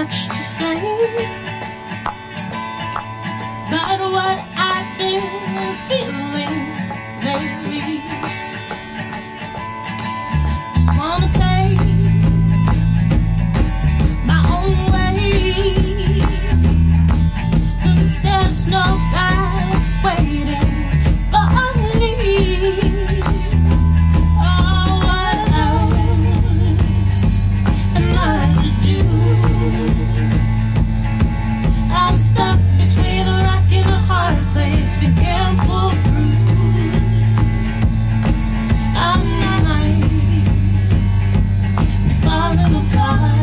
just saying. But what I've been feeling lately, just wanna pay my own way, since there's no back waiting for me. Oh, what else am I to do? I'm stuck between a rock and a hard place and can't pull through. I might be falling apart.